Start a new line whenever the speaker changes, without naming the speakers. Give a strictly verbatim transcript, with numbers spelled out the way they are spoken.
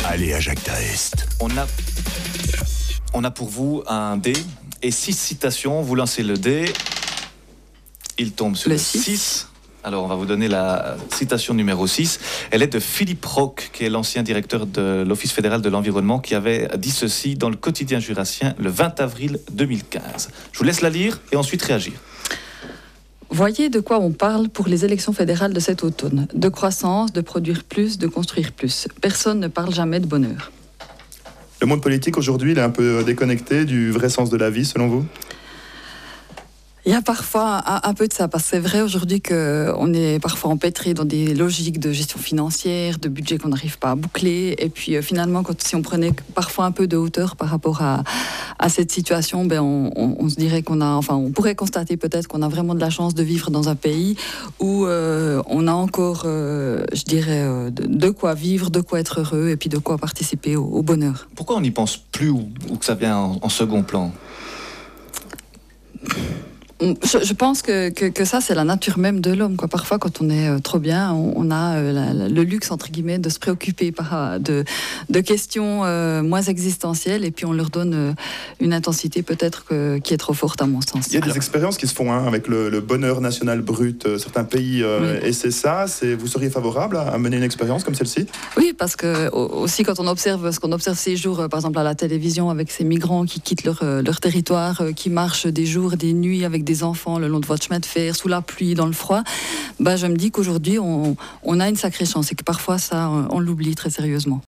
Allez à Jacta Est.
On a, on a pour vous un dé et six citations. Vous lancez le dé. Il tombe sur le, le six. Alors, on va vous donner la citation numéro six. Elle est de Philippe Roch, qui est l'ancien directeur de l'Office fédéral de l'environnement, qui avait dit ceci dans le quotidien jurassien le vingt avril deux mille quinze. Je vous laisse la lire et ensuite réagir.
Voyez de quoi on parle pour les élections fédérales de cet automne. De croissance, de produire plus, de construire plus. Personne ne parle jamais de bonheur.
Le monde politique aujourd'hui, il est un peu déconnecté du vrai sens de la vie, selon vous ?
Il y a parfois un, un peu de ça, parce que c'est vrai aujourd'hui qu'on est parfois empêtré dans des logiques de gestion financière, de budget qu'on n'arrive pas à boucler. Et puis euh, finalement, quand, si on prenait parfois un peu de hauteur par rapport à, à cette situation, ben on, on, on se dirait qu'on a, enfin, on pourrait constater peut-être qu'on a vraiment de la chance de vivre dans un pays où euh, on a encore, euh, je dirais, euh, de, de quoi vivre, de quoi être heureux et puis de quoi participer au, au bonheur.
Pourquoi on n'y pense plus ou, ou que ça vient en, en second plan ?
Je, je pense que, que, que ça, c'est la nature même de l'homme, quoi. Parfois, quand on est euh, trop bien, on, on a euh, la, la, le luxe, entre guillemets, de se préoccuper par, de, de questions euh, moins existentielles, et puis on leur donne euh, une intensité peut-être que, qui est trop forte, à mon sens.
Il y a des expériences qui se font hein, avec le, le bonheur national brut, euh, certains pays, euh, oui. Et c'est ça, c'est, vous seriez favorable à, à mener une expérience comme celle-ci ?
Oui, parce que aussi, quand on observe ce qu'on observe ces jours, euh, par exemple à la télévision, avec ces migrants qui quittent leur, euh, leur territoire, euh, qui marchent des jours et des nuits avec des enfants le long de votre chemin de fer, sous la pluie, dans le froid, bah, je me dis qu'aujourd'hui, on, on a une sacrée chance et que parfois, ça, on l'oublie très sérieusement.